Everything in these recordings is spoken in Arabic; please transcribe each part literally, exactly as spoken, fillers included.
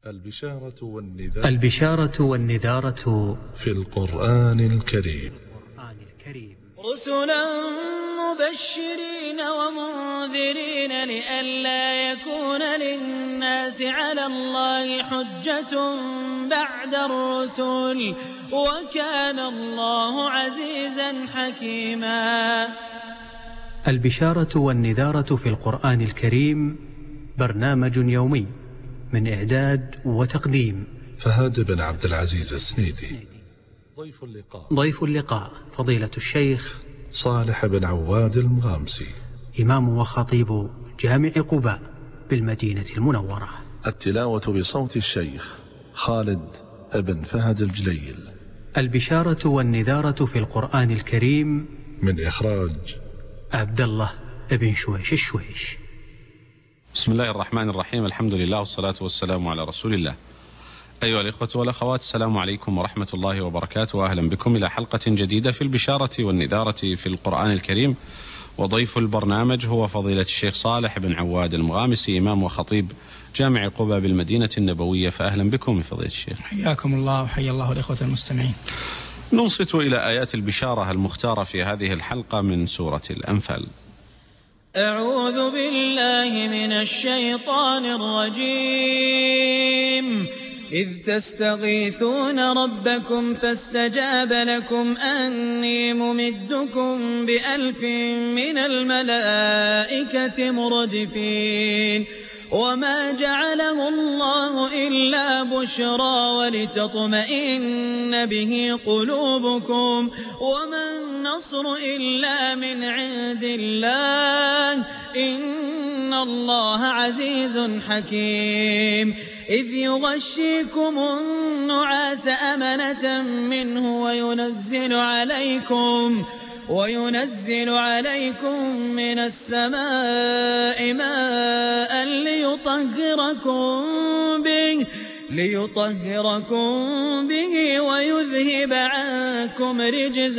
البشارة والنذارة البشارة والنذارة في القرآن الكريم. رسلا مبشرين ومنذرين لئلا يكون للناس على الله حجة بعد الرسل وكان الله عزيزا حكيما. البشارة والنذارة في القرآن الكريم برنامج يومي من إعداد وتقديم فهد بن عبد العزيز السنيدي. ضيف اللقاء ضيف اللقاء فضيلة الشيخ صالح بن عواد المغامسي، إمام وخطيب جامع قباء بالمدينة المنورة. التلاوة بصوت الشيخ خالد بن فهد الجليل. البشارة والنذارة في القرآن الكريم من إخراج عبد الله بن شويش الشويش. بسم الله الرحمن الرحيم، الحمد لله والصلاة والسلام على رسول الله. أيها الإخوة والأخوات، السلام عليكم ورحمة الله وبركاته، وأهلا بكم إلى حلقة جديدة في البشارة والنذارة في القرآن الكريم. وضيف البرنامج هو فضيلة الشيخ صالح بن عواد المغامسي، إمام وخطيب جامع قباء بالمدينة النبوية. فأهلا بكم فضيلة الشيخ. حياكم الله وحيا الله الإخوة المستمعين. ننصت إلى آيات البشارة المختارة في هذه الحلقة من سورة الأنفال. أعوذ بالله من الشيطان الرجيم. إذ تستغيثون ربكم فاستجاب لكم أني ممدكم بألف من الملائكة مردفين وما جعله الله إلا بشرى ولتطمئن به قلوبكم وما النصر إلا من عند الله إن الله عزيز حكيم. إذ يغشيكم النعاس أمنة منه وينزل عليكم وينزل عليكم من السماء ماء ليطهركم به ليطهركم به ويذهب عنكم رجز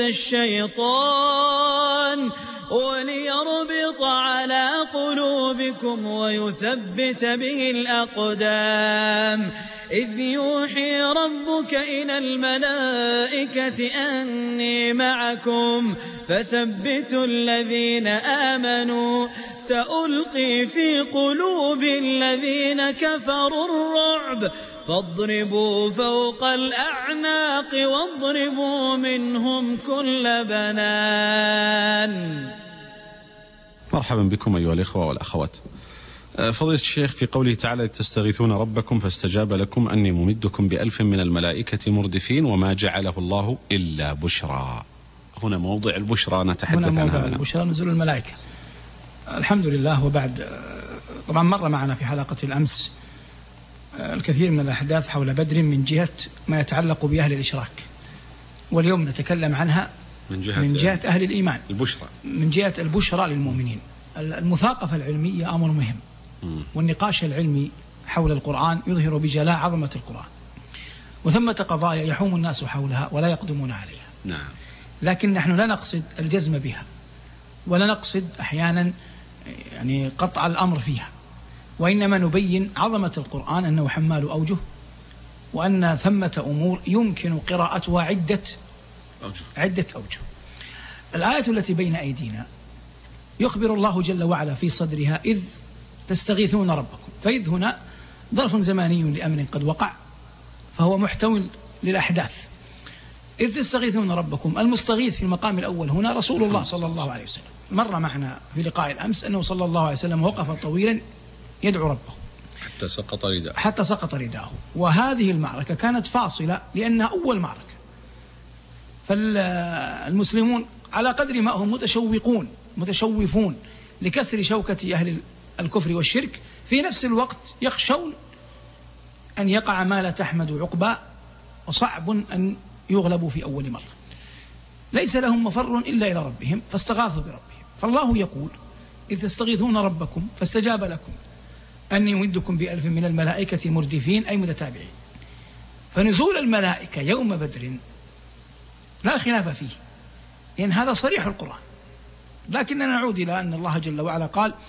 الشيطان وليربط على قلوبكم ويثبت به الأقدام. إذ يوحي ربك إلى الملائكة أني معكم فثبتوا الذين آمنوا سألقي في قلوب الذين كفروا الرعب فاضربوا فوق الأعناق واضربوا منهم كل بنان. مرحبا بكم أيها الإخوة والأخوات. فضيلة الشيخ، في قوله تعالى تستغيثون ربكم فاستجاب لكم أني ممدكم بألف من الملائكة مردفين وما جعله الله إلا بشرى، هنا موضع البشرى نتحدث عنها. هنا موضع البشرى نزول الملائكة الحمد لله. وبعد طبعا مر معنا في حلقة الأمس الكثير من الأحداث حول بدر من جهة ما يتعلق بأهل الإشراك، واليوم نتكلم عنها من جهة, من جهة أهل الإيمان، البشرى من جهة البشرى للمؤمنين. المثاقفة العلمية أمر مهم، والنقاش العلمي حول القرآن يظهر بجلاء عظمة القرآن، وثمة قضايا يحوم الناس حولها ولا يقدمون عليها. نعم. لكن نحن لا نقصد الجزم بها، ولا نقصد أحيانا يعني قطع الأمر فيها، وإنما نبين عظمة القرآن أنه حمال أوجه، وأن ثمة أمور يمكن قراءتها عدة أوجه. عدة أوجه. الآية التي بين أيدينا يخبر الله جل وعلا في صدرها إذ تستغيثون ربكم، فإذ هنا ظرف زماني لأمر قد وقع، فهو محتوى للأحداث. إذ تستغيثون ربكم، المستغيث في المقام الأول هنا رسول الله صلى الله عليه وسلم. مر معنا في لقاء الأمس أنه صلى الله عليه وسلم وقف طويلا يدعو ربه حتى سقط رداءه حتى سقط رداءه وهذه المعركة كانت فاصلة لأنها أول معركة، فالمسلمون على قدر ما هم متشوقون متشوفون لكسر شوكة أهل الكفر والشرك، في نفس الوقت يخشون أن يقع ما لا تحمد عقبى، وصعب أن يغلبوا في أول مرة. ليس لهم مفر إلا إلى ربهم فاستغاثوا بربهم. فالله يقول إذ تستغيثون ربكم فاستجاب لكم أني يمدكم بألف من الملائكة مردفين أي متتابعين. فنزول الملائكة يوم بدر لا خلاف فيه، لأن هذا صريح القرآن، لكننا نعود إلى أن الله جل وعلا قال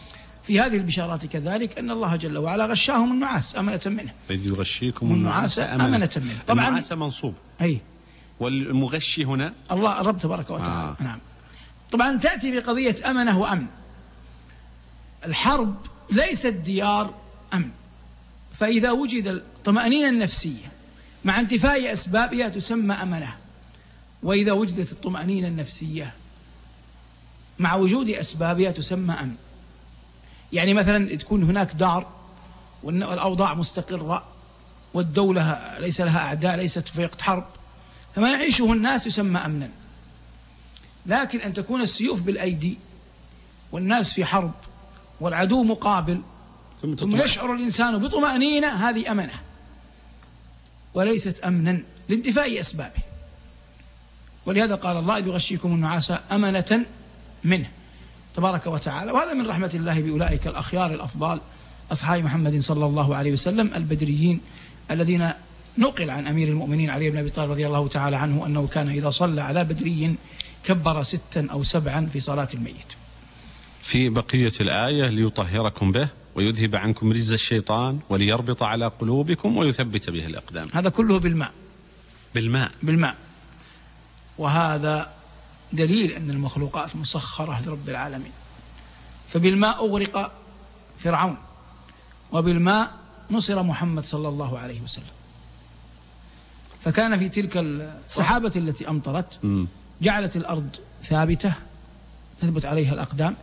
في هذه البشارات كذلك أن الله جل وعلا غشاهم النعاس أمنة منه. إذ يغشيكم النعاس أمنة منه. طبعا النعاس منصوب. أي. والمغشي هنا الله الرب تبارك وتعالى. آه. نعم. طبعا تأتي في قضية أمنة وأمن. الحرب ليست ديار أمن، فإذا وجد الطمأنينة النفسية مع انتفاء أسبابها تسمى أمنة، وإذا وجدت الطمأنينة النفسية مع وجود أسبابها تسمى أمن. يعني مثلا تكون هناك دار والأوضاع مستقرة والدولة ليس لها أعداء، ليست في وقت حرب، فما يعيشه الناس يسمى أمنا. لكن أن تكون السيوف بالأيدي والناس في حرب والعدو مقابل ثم يشعر الإنسان بطمأنينة، هذه أمنة وليست أمنا لانتفاء أسبابه. ولهذا قال الله إذ يغشيكم النعاس أمنة منه تبارك وتعالى. وهذا من رحمة الله بأولئك الأخيار الأفضال أصحاب محمد صلى الله عليه وسلم البدريين، الذين نقل عن أمير المؤمنين علي بن أبي طالب رضي الله تعالى عنه أنه كان إذا صلى على بدري كبر ستا أو سبعا في صلاة الميت. في بقية الآية ليطهركم به ويذهب عنكم رجز الشيطان وليربط على قلوبكم ويثبت به الأقدام. هذا كله بالماء. بالماء بالماء. وهذا دليل أن المخلوقات مسخرة لرب العالمين. فبالماء أغرق فرعون، وبالماء نصر محمد صلى الله عليه وسلم. فكان في تلك السحابة التي أمطرت جعلت الأرض ثابتة تثبت عليها الأقدام،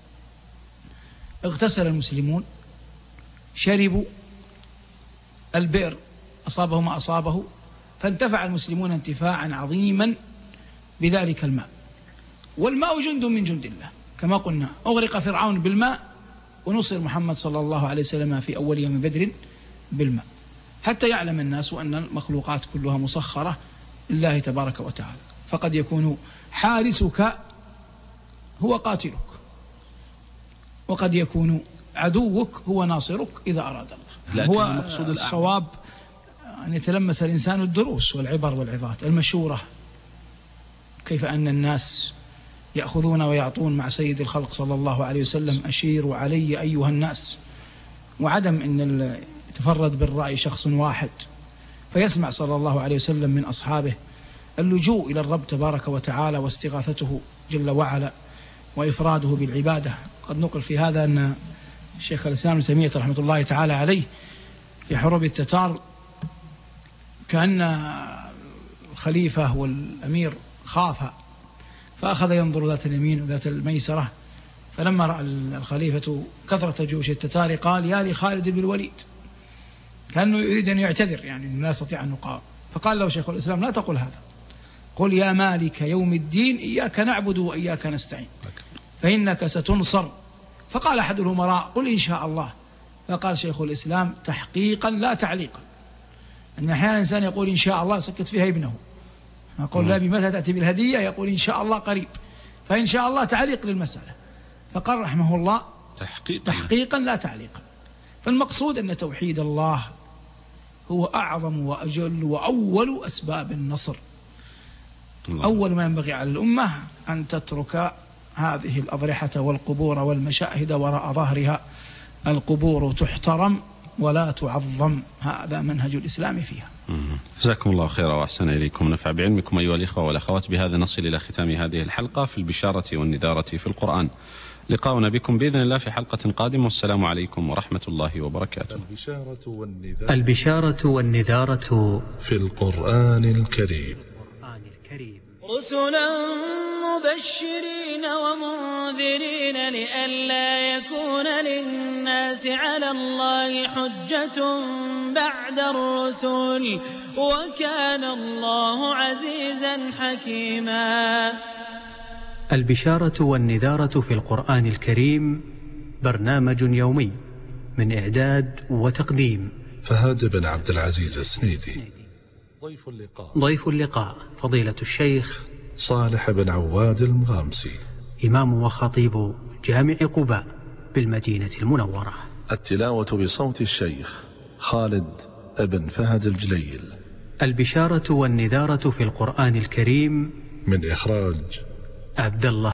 اغتسل المسلمون، شربوا، البئر أصابه ما أصابه، فانتفع المسلمون انتفاعا عظيما بذلك الماء. والماء جند من جند الله كما قلنا، أغرق فرعون بالماء ونصر محمد صلى الله عليه وسلم في أول يوم بدر بالماء، حتى يعلم الناس أن المخلوقات كلها مسخرة لله تبارك وتعالى. فقد يكون حارسك هو قاتلك، وقد يكون عدوك هو ناصرك إذا أراد الله. هو الصواب أن يتلمس الإنسان الدروس والعبر والعظات المشورة، كيف أن الناس يأخذون ويعطون مع سيد الخلق صلى الله عليه وسلم أشيروا علي أيها الناس، وعدم أن يتفرد بالرأي شخص واحد، فيسمع صلى الله عليه وسلم من أصحابه اللجوء إلى الرب تبارك وتعالى واستغاثته جل وعلا وإفراده بالعبادة. قد نقل في هذا أن الشيخ الإسلام ابن تيمية رحمة الله تعالى عليه في حروب التتار كأن الخليفة والأمير خاف، فأخذ ينظر ذات اليمين وذات الميسرة، فلما رأى الخليفة كثرة جيوش التتار قال يا لخالد بن الوليد، كأنه يريد أن يعتذر، يعني لا يستطيع أن يقاوم. فقال له شيخ الإسلام لا تقل هذا، قل يا مالك يوم الدين إياك نعبد وإياك نستعين فإنك ستنصر. فقال أحد الأمراء قل إن شاء الله. فقال شيخ الإسلام تحقيقا لا تعليقا، أن أحيانا الإنسان يقول إن شاء الله سكت فيها ابنه، يقول لا بمتى تأتي بالهدية، يقول إن شاء الله قريب، فإن شاء الله تعليق للمسألة. فقال رحمه الله تحقيقا, تحقيقا لا تعليقا. فالمقصود أن توحيد الله هو أعظم وأجل وأول أسباب النصر. الله. أول ما ينبغي على الأمة أن تترك هذه الأضرحة والقبور والمشاهد وراء ظهرها. القبور تحترم ولا تعظم، هذا منهج الإسلام فيها. جزاكم الله خيرا وأحسن إليكم، نفع بعلمكم أيها الإخوة والأخوات. بهذا نصل إلى ختام هذه الحلقة في البشارة والنذارة في القرآن. لقاؤنا بكم بإذن الله في حلقة قادمة، والسلام عليكم ورحمة الله وبركاته. البشارة والنذارة, البشارة والنذارة في القرآن الكريم. رسلا مبشرين ومنذرين لئلا يكون للناس على الله حجة بعد الرسل، وكان الله عزيزا حكيما. البشارة والنذارة في القرآن الكريم برنامج يومي من إعداد وتقديم فهد بن عبد العزيز السنيدي. ضيف اللقاء ضيف اللقاء فضيلة الشيخ صالح بن عواد المغامسي، إمام وخطيب جامع قباء بالمدينة المنورة. التلاوة بصوت الشيخ خالد بن فهد الجليل. البشارة والنذارة في القرآن الكريم من إخراج عبد الله